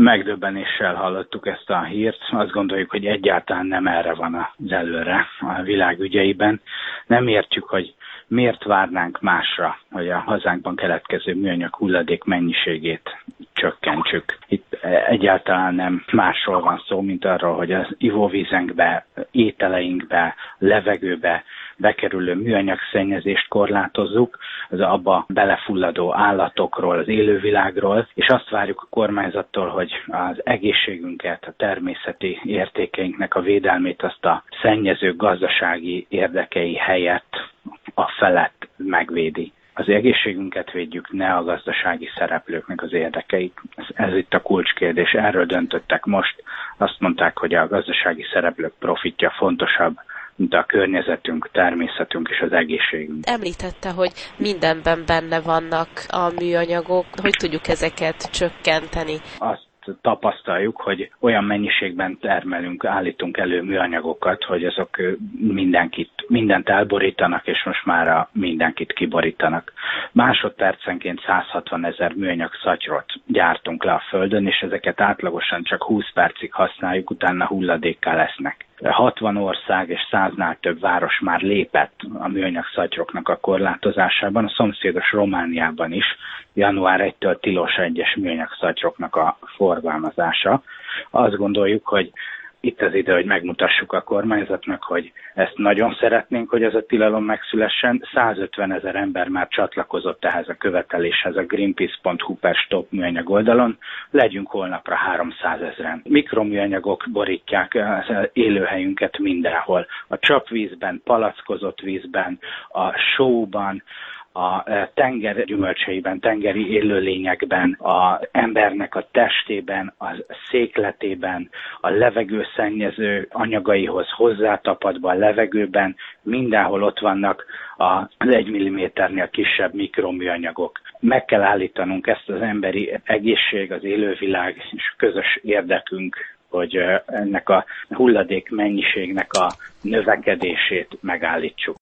Megdöbbenéssel hallottuk ezt a hírt. Azt gondoljuk, hogy egyáltalán nem erre van az előre a világ ügyeiben. Nem értjük, hogy miért várnánk másra, hogy a hazánkban keletkező műanyag hulladék mennyiségét csökkentsük. Itt egyáltalán nem másról van szó, mint arról, hogy az ivóvízünkbe, ételeinkbe, levegőbe bekerülő műanyagszennyezést korlátozzuk, az abba belefulladó állatokról, az élővilágról, és azt várjuk a kormányzattól, hogy az egészségünket, a természeti értékeinknek a védelmét azt a szennyező gazdasági érdekei helyett a felett megvédi. Az egészségünket védjük, ne a gazdasági szereplőknek az érdekeit. Ez itt a kulcskérdés. Erről döntöttek most. Azt mondták, hogy a gazdasági szereplők profitja fontosabb, mint a környezetünk, természetünk és az egészségünk. Említette, hogy mindenben benne vannak a műanyagok. Hogy tudjuk ezeket csökkenteni? Azt tapasztaljuk, hogy olyan mennyiségben állítunk elő műanyagokat, hogy azok mindent elborítanak, és most már mindenkit kiborítanak. Másodpercenként 160 000 műanyag szatyrot gyártunk le a Földön, és ezeket átlagosan csak 20 percig használjuk, utána hulladékká lesznek. 60 ország és 100-nál több város már lépett a műanyag szatyroknak a korlátozásában, a szomszédos Romániában is január 1-től tilos egyes műanyag szatyroknak a forgalmazása. Azt gondoljuk, hogy itt az idő, hogy megmutassuk a kormányzatnak, hogy ezt nagyon szeretnénk, hogy ez a tilalom megszülessen. 150 000 ember már csatlakozott ehhez a követeléshez a greenpeace.hu/stop műanyag oldalon. Legyünk holnapra 300 000-en. Mikroműanyagok borítják az élőhelyünket mindenhol. A csapvízben, palackozott vízben, a sóban, a tenger gyümölcseiben, tengeri élőlényekben, az embernek a testében, a székletében, a levegőszennyező anyagaihoz hozzátapadva a levegőben, mindenhol ott vannak az 1 mm-nél kisebb mikroműanyagok. Meg kell állítanunk ezt, az emberi egészség, az élővilág és közös érdekünk, hogy ennek a hulladék mennyiségnek a növekedését megállítsuk.